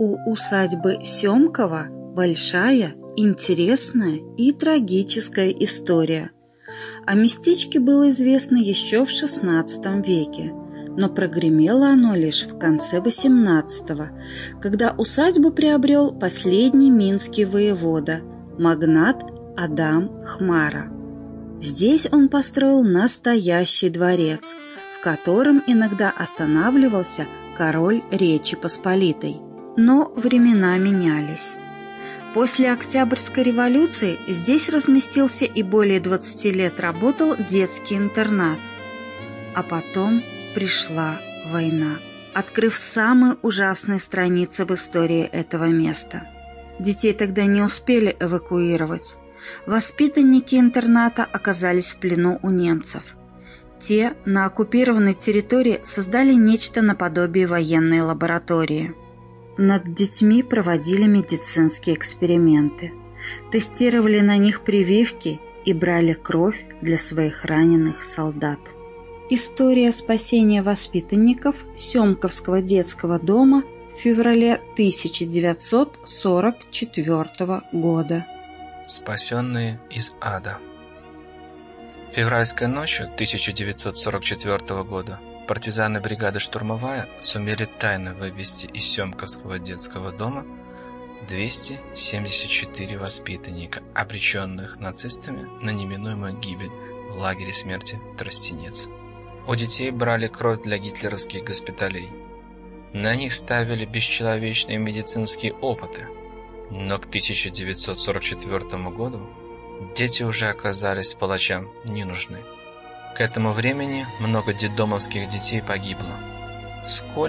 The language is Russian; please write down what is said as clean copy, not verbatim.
У усадьбы Семкова большая, интересная и трагическая история. О местечке было известно еще в XVI веке, но прогремело оно лишь в конце XVIII, когда усадьбу приобрел последний минский воевода, магнат Адам Хмара. Здесь он построил настоящий дворец, в котором иногда останавливался король Речи Посполитой. Но времена менялись. После Октябрьской революции здесь разместился и более 20 лет работал детский интернат. А потом пришла война, открыв самые ужасные страницы в истории этого места. Детей тогда не успели эвакуировать. Воспитанники интерната оказались в плену у немцев. Те на оккупированной территории создали нечто наподобие военной лаборатории. Над детьми проводили медицинские эксперименты, тестировали на них прививки и брали кровь для своих раненых солдат. История спасения воспитанников Семковского детского дома в феврале 1944 года. Спасенные из ада. Февральской ночью 1944 года партизаны бригады «Штурмовая» сумели тайно вывести из Семковского детского дома 274 воспитанника, обреченных нацистами на неминуемую гибель в лагере смерти Тростенец. У детей брали кровь для гитлеровских госпиталей. На них ставили бесчеловечные медицинские опыты. Но к 1944 году дети уже оказались палачам не нужны. К этому времени много детдомовских детей погибло. Сколько